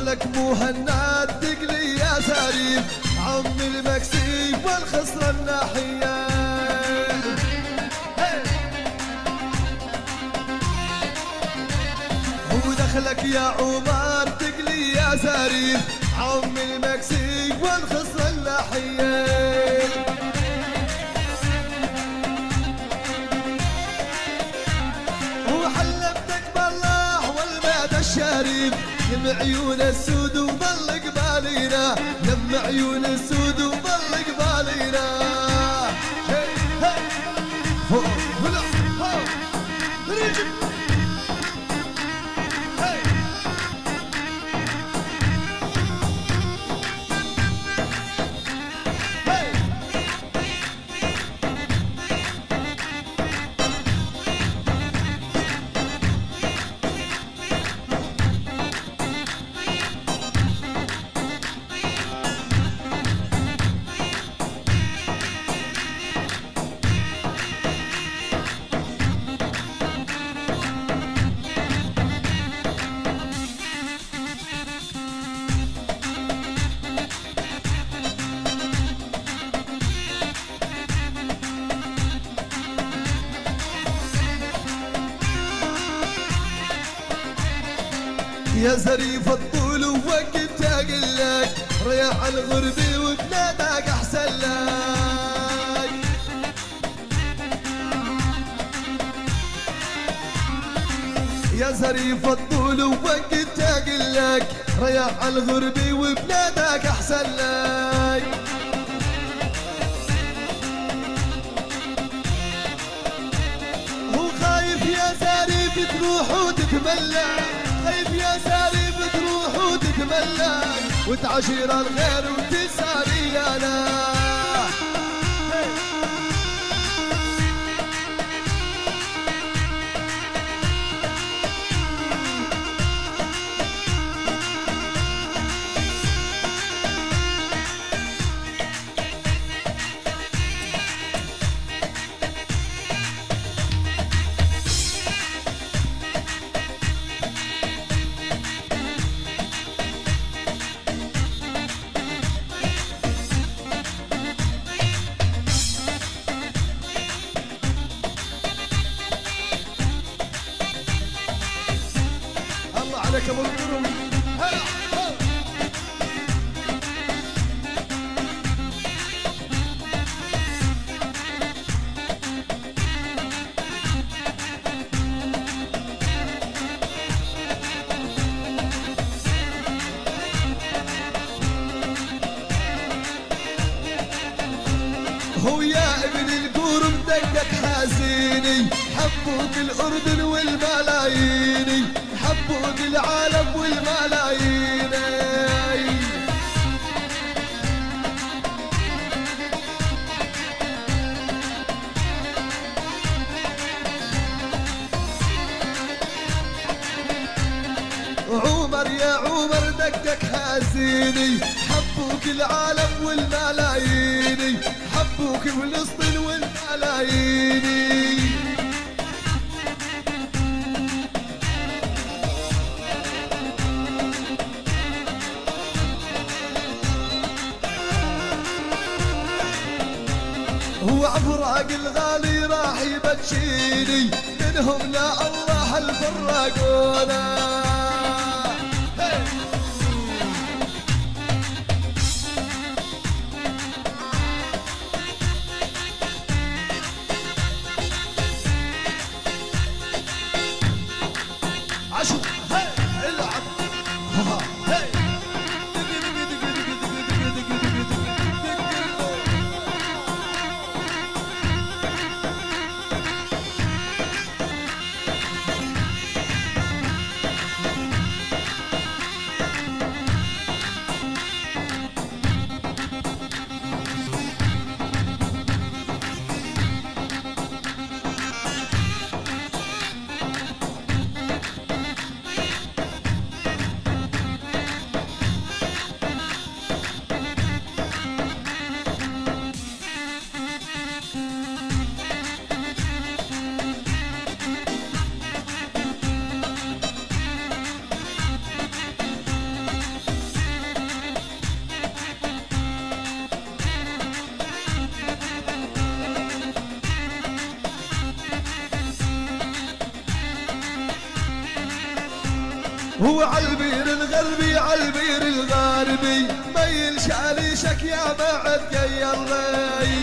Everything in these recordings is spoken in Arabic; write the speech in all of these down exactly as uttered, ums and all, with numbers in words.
ودخلك مهند تقلي يا سريف عم المكسيف والخصرة الناحية. ودخلك يا عمر تقلي يا سريف عم المكسيف والخصرة الناحية. وحلفتك بالله والبيت الشريف لم عيون السود وظل قبالينا، لم عيون السود وظل قبالينا. يا زريف الطول ووقت اقلك رياح الغربي وبلادك احسن لك. يا زريف الطول ووقت اقلك رياح الغربي وبلادك احسن لك. هو خايف يا زريف تروح وتتملى، خايف يا ساري بتروح وتتملى وتعشير الغير وتسالي انا. عليك ابو القرم هلا. هو يا ابن القرم دقك حزيني حبوك الاردن والملاييني حبوك العالم والملايين. عمر يا عمر دقك حزيني حبوك العالم والملايين حبوك فلسطين والملايين. هو عفراق الغالي راح يبتشيني منهم لا الله الفراقونا. عشو هاي العب هاي هو عالبير الغربي عالبير الغاربي ميل شاليشك يا بعد قيرلي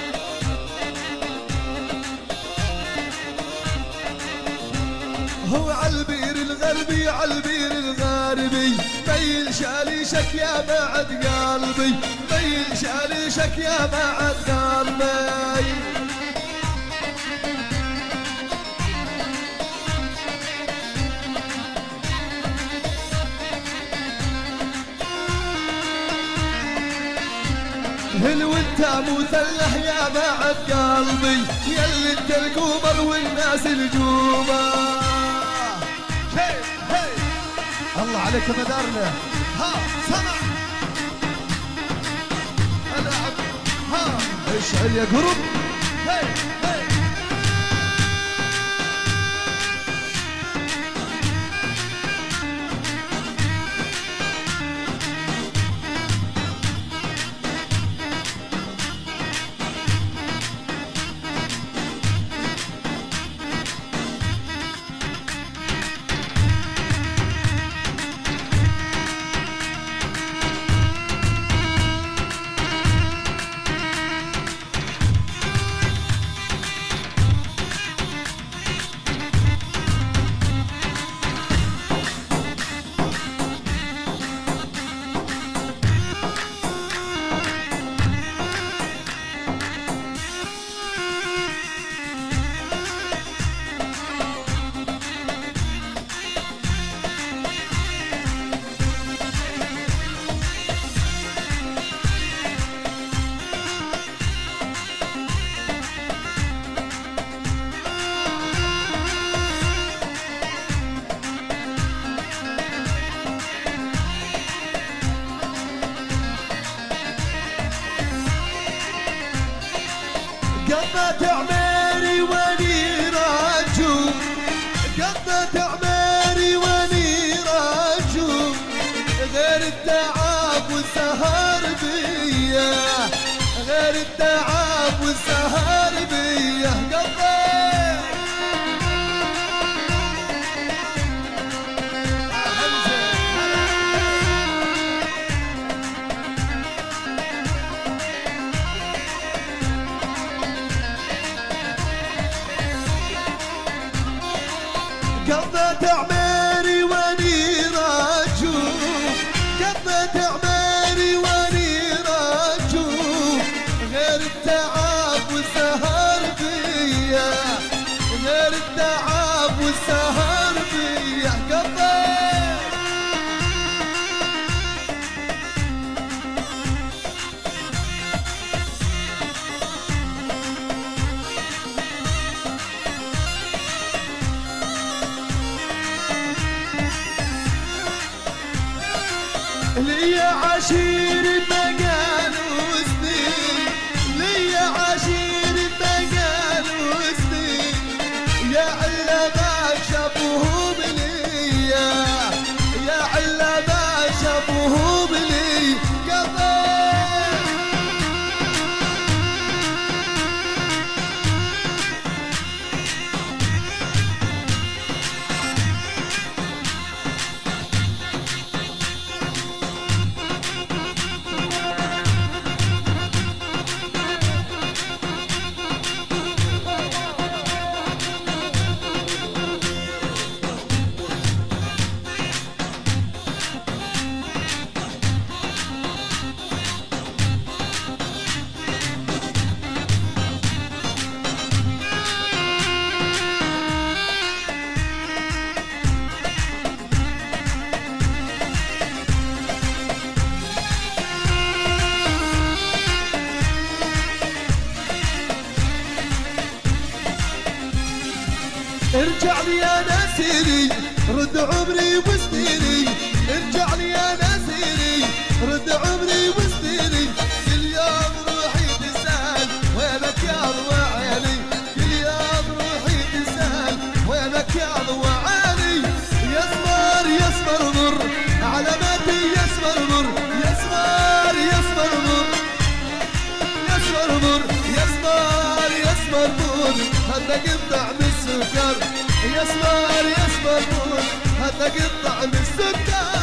هو عالبير الغربي عالبير الغاربي ميل شاليشك يا بعد قلبي ميل شاليشك يا بعد قلبي هل وانت مثلح يا بعد قلبي يلي انت القمر والناس الجومه هي هي الله عليك مدارنا ها سمع العب ها اشعل يا قرب هي هي قضت عمري واني راجوم قضت عمري واني راجوم غير التعب والسهر بيا غير التعب والسهر بيا قضيت قضت عمري واني راجوم قضت عمري واني راجوم غير التعب والسهر بيا غير التعب والسهر بيا قضيت ليا عشير ما قالوا سنين ليا عشير ما قالوا سنين يا علا ما شافوهم ليا يا علا ما شافوهم لي قضيت ارجع لي يا ناسيني رد عمري وسنيني ارجع لي يا ناسيني رد عمري وسنيني كل يوم روحي تسأل وينك يا ضوى عيني كل يوم روحي تسأل وينك يا ضوى عيني يصبر يصبر مر علاماتي يصبر مر يصبر يصبر مر يصبر مر يصبر يصبر مر هذا قطع بالسكر يصبر يصبر مر هذا تقطع من السكر